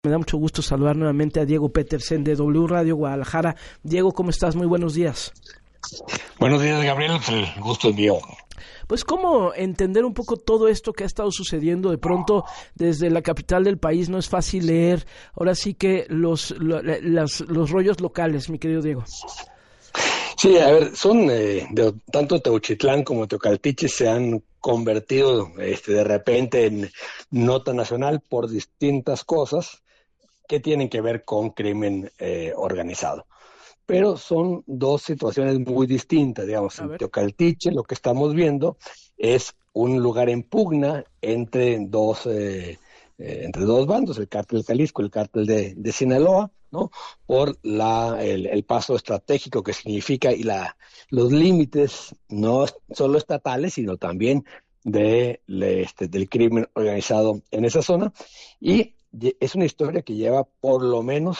Me da mucho gusto saludar nuevamente a Diego Petersen de W Radio Guadalajara. Diego, ¿cómo estás? Muy buenos días. Buenos días, Gabriel. El gusto es mío. Pues cómo entender un poco todo esto que ha estado sucediendo. De pronto, desde la capital del país no es fácil leer. Ahora sí que los rollos locales, mi querido Diego. Sí, a ver, son tanto Teuchitlán como Teocaltiche se han convertido de repente en nota nacional por distintas cosas que tienen que ver con crimen organizado. Pero son dos situaciones muy distintas, digamos. A En ver. Teocaltiche lo que estamos viendo es un lugar en pugna entre dos bandos, el cártel de Jalisco y el cártel de Sinaloa, ¿no? Por el paso estratégico que significa los límites no solo estatales, sino también del crimen organizado en esa zona. Y es una historia que lleva por lo menos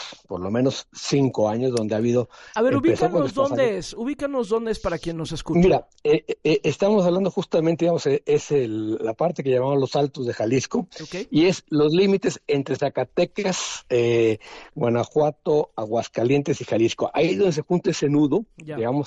5 años, donde ha habido, A ver, empezó con desplazamiento. ubícanos dónde es para quien nos escuche. Mira, estamos hablando justamente, digamos, la parte que llamamos los Altos de Jalisco, ¿Ok? y es los límites entre Zacatecas, Guanajuato, Aguascalientes y Jalisco. Ahí es donde se junta ese nudo, Ya. digamos,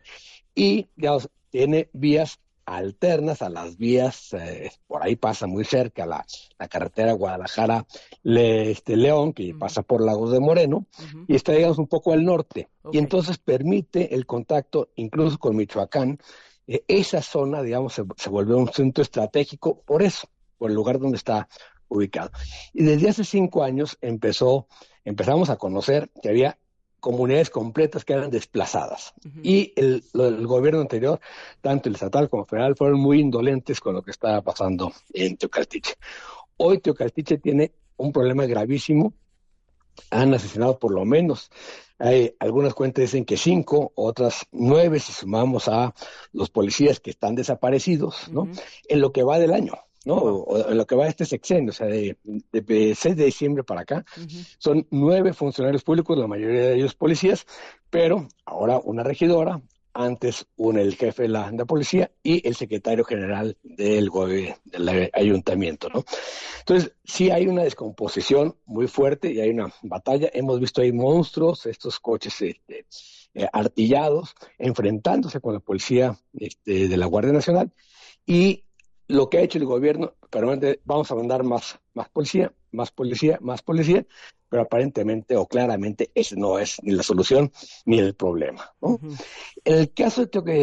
y, digamos, tiene vías alternas a las vías, por ahí pasa muy cerca la carretera Guadalajara-León, que Uh-huh. pasa por Lagos de Moreno, Uh-huh. y está, digamos, un poco al norte, y Ok. entonces permite el contacto incluso con Michoacán. Esa zona, digamos, se volvió un centro estratégico por eso, por el lugar donde está ubicado. Y desde hace 5 años empezamos a conocer que había comunidades completas que eran desplazadas. Uh-huh. Y el gobierno anterior, tanto el estatal como el federal, fueron muy indolentes con lo que estaba pasando en Teocaltiche. Hoy Teocaltiche tiene un problema gravísimo. Han asesinado por lo menos, hay algunas cuentas dicen que 5, otras 9, si sumamos a los policías que están desaparecidos, ¿no? Uh-huh. En lo que va del año, ¿no? Wow. O en lo que va de este sexenio, o sea, de 6 de diciembre para acá, Uh-huh. son 9 funcionarios públicos, la mayoría de ellos policías, pero ahora una regidora, antes el jefe de la policía y el secretario general del ayuntamiento, ¿no? Entonces, sí hay una descomposición muy fuerte y hay una batalla. Hemos visto ahí monstruos, estos coches artillados, enfrentándose con la policía de la Guardia Nacional. Y lo que ha hecho el gobierno, permanente, vamos a mandar más policía, más policía, más policía, pero aparentemente o claramente esa no es ni la solución ni el problema, ¿no? Uh-huh. En el caso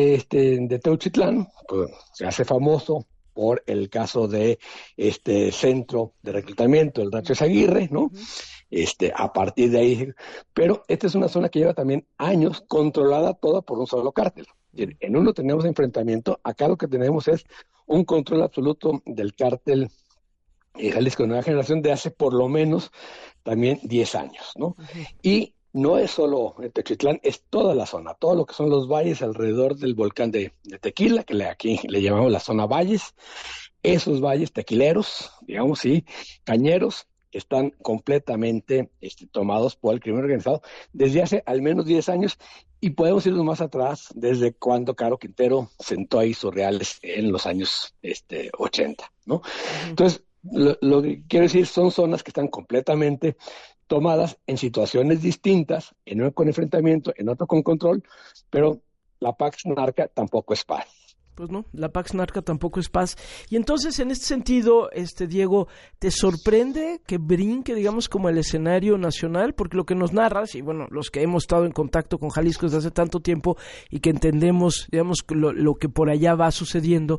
de Teuchitlán, pues se hace famoso por el caso de este centro de reclutamiento, el Rancho Aguirre, ¿no? Uh-huh. A partir de ahí, pero esta es una zona que lleva también años controlada toda por un solo cártel. Es decir, en uno tenemos enfrentamiento, acá lo que tenemos es un control absoluto del cártel Jalisco Nueva Generación de hace por lo menos también 10 años, ¿no? Uh-huh. Y no es solo Techitlán, es toda la zona, todo lo que son los valles alrededor del volcán de Tequila, que aquí le llamamos la zona valles. Esos valles tequileros, digamos, sí, cañeros, están completamente tomados por el crimen organizado desde hace al menos 10 años, y podemos irnos más atrás, desde cuando Caro Quintero sentó ahí sus reales en los años 80, ¿no? Uh-huh. Entonces, lo que quiero decir son zonas que están completamente tomadas en situaciones distintas, en uno con enfrentamiento, en otro con control, pero la Pax Narca tampoco es paz. Pues no, la Pax Narca tampoco es paz. Y entonces, en este sentido, Diego, ¿te sorprende que brinque, digamos, como el escenario nacional? Porque lo que nos narras, y bueno, los que hemos estado en contacto con Jalisco desde hace tanto tiempo y que entendemos, digamos, lo que por allá va sucediendo,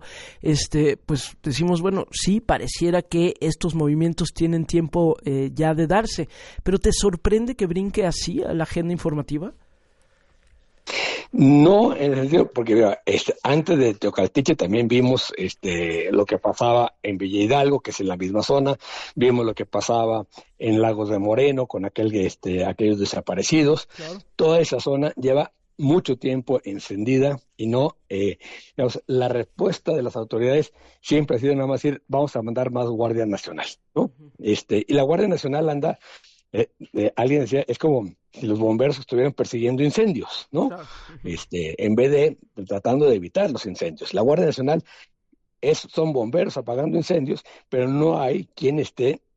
pues decimos, bueno, sí, pareciera que estos movimientos tienen tiempo ya de darse, pero ¿te sorprende que brinque así a la agenda informativa? No, en el sentido, porque mira, antes de Teocaltiche también vimos lo que pasaba en Villa Hidalgo, que es en la misma zona, vimos lo que pasaba en Lagos de Moreno con aquellos desaparecidos. Claro. Toda esa zona lleva mucho tiempo encendida y no, digamos, la respuesta de las autoridades siempre ha sido nada más decir, vamos a mandar más Guardia Nacional, ¿no? Uh-huh. Y la Guardia Nacional anda, alguien decía, es como si los bomberos estuvieran persiguiendo incendios, ¿no? Claro. Uh-huh. En vez de tratando de evitar los incendios. La Guardia Nacional son bomberos apagando incendios, pero no hay quien esté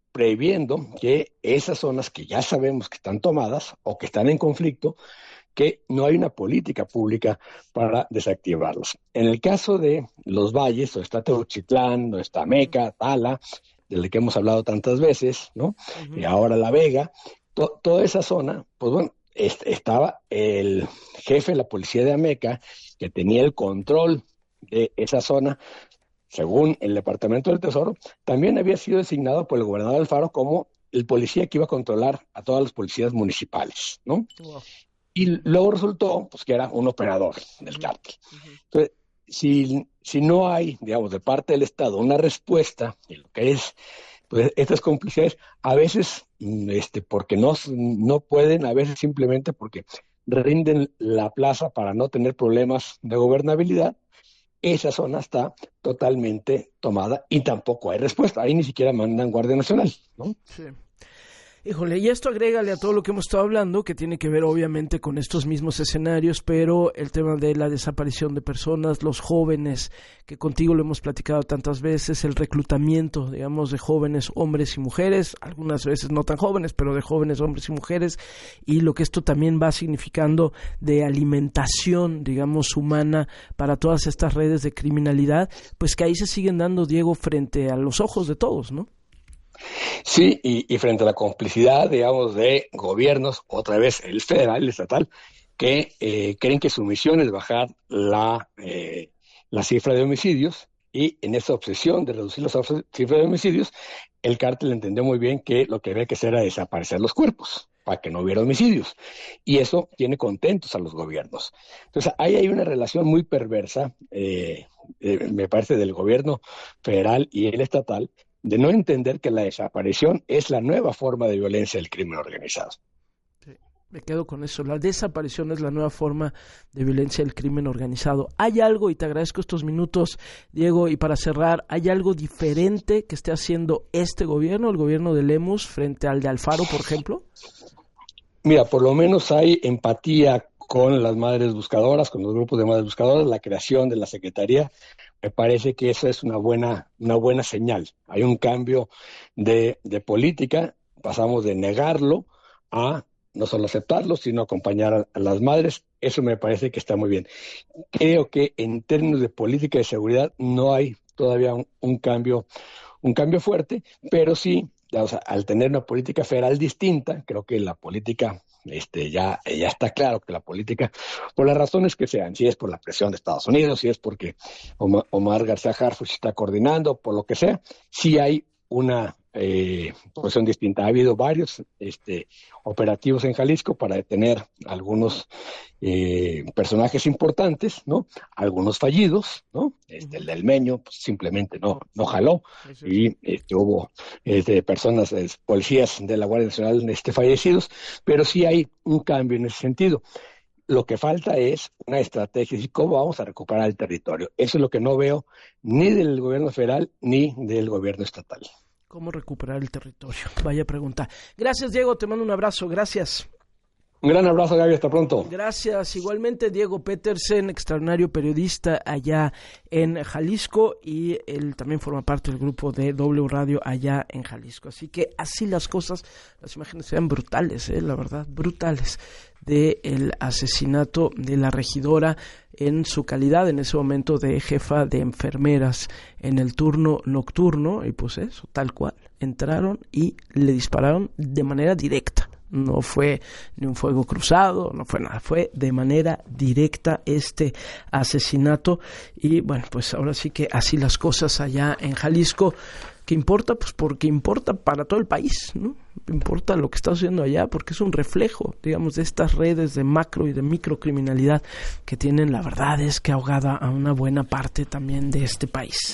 previendo que esas zonas que ya sabemos que están tomadas o que están en conflicto, que no hay una política pública para desactivarlos. En el caso de los valles, donde está Teuchitlán, donde está Meca, Tala, del que hemos hablado tantas veces, ¿no? Y ahora La Vega, toda esa zona, pues bueno, estaba el jefe de la policía de Ameca, que tenía el control de esa zona, según el Departamento del Tesoro, también había sido designado por el gobernador Alfaro como el policía que iba a controlar a todas las policías municipales, ¿no? Wow. Y luego resultó pues, que era un operador del cártel. Entonces, si no hay, digamos, de parte del Estado una respuesta en lo que es pues, estas complicidades, a veces porque no pueden, a veces simplemente porque rinden la plaza para no tener problemas de gobernabilidad, esa zona está totalmente tomada y tampoco hay respuesta. Ahí ni siquiera mandan Guardia Nacional, ¿no? Sí. Híjole, y esto agrégale a todo lo que hemos estado hablando, que tiene que ver obviamente con estos mismos escenarios, pero el tema de la desaparición de personas, los jóvenes, que contigo lo hemos platicado tantas veces, el reclutamiento, digamos, de jóvenes hombres y mujeres, algunas veces no tan jóvenes, pero de jóvenes hombres y mujeres, y lo que esto también va significando de alimentación, digamos, humana para todas estas redes de criminalidad, pues que ahí se siguen dando, Diego, frente a los ojos de todos, ¿no? Sí, y frente a la complicidad, digamos, de gobiernos, otra vez el federal, el estatal, que creen que su misión es bajar la cifra de homicidios, y en esa obsesión de reducir la cifra de homicidios, el cártel entendió muy bien que lo que había que hacer era desaparecer los cuerpos, para que no hubiera homicidios, y eso tiene contentos a los gobiernos. Entonces, ahí hay una relación muy perversa, me parece, del gobierno federal y el estatal, de no entender que la desaparición es la nueva forma de violencia del crimen organizado. Sí, me quedo con eso, la desaparición es la nueva forma de violencia del crimen organizado. ¿Hay algo, y te agradezco estos minutos, Diego, y para cerrar, hay algo diferente que esté haciendo este gobierno, el gobierno de Lemus, frente al de Alfaro, por ejemplo? Mira, por lo menos hay empatía con las madres buscadoras, con los grupos de madres buscadoras, la creación de la Secretaría. Me parece que eso es una buena señal. Hay un cambio de política, pasamos de negarlo a no solo aceptarlo, sino acompañar a las madres. Eso me parece que está muy bien. Creo que en términos de política de seguridad no hay todavía un cambio fuerte, pero sí, o sea, al tener una política federal distinta, creo que la política ya está claro que la política, por las razones que sean, si es por la presión de Estados Unidos, si es porque Omar García Harfuch está coordinando, por lo que sea, sí hay una posición distinta. Ha habido varios operativos en Jalisco para detener algunos personajes importantes, ¿no? Algunos fallidos, ¿no? El del Meño pues, simplemente no jaló, y hubo personas, policías de la Guardia Nacional fallecidos, pero sí hay un cambio en ese sentido. Lo que falta es una estrategia de cómo vamos a recuperar el territorio. Eso es lo que no veo ni del gobierno federal ni del gobierno estatal. ¿Cómo recuperar el territorio? Vaya pregunta. Gracias, Diego, te mando un abrazo, gracias. Un gran abrazo, Gaby, hasta pronto. Gracias, igualmente Diego Petersen, extraordinario periodista allá en Jalisco, y él también forma parte del grupo de W Radio allá en Jalisco. Así que así las cosas, las imágenes se ven brutales, la verdad, brutales, del asesinato de la regidora en su calidad en ese momento de jefa de enfermeras en el turno nocturno, y pues eso, tal cual, entraron y le dispararon de manera directa. No fue ni un fuego cruzado, no fue nada, fue de manera directa este asesinato. Y bueno, pues ahora sí que así las cosas allá en Jalisco. ¿Qué importa? Pues porque importa para todo el país, ¿no? Importa lo que está sucediendo allá porque es un reflejo, digamos, de estas redes de macro y de microcriminalidad que tienen, la verdad es que ahogada a una buena parte también de este país.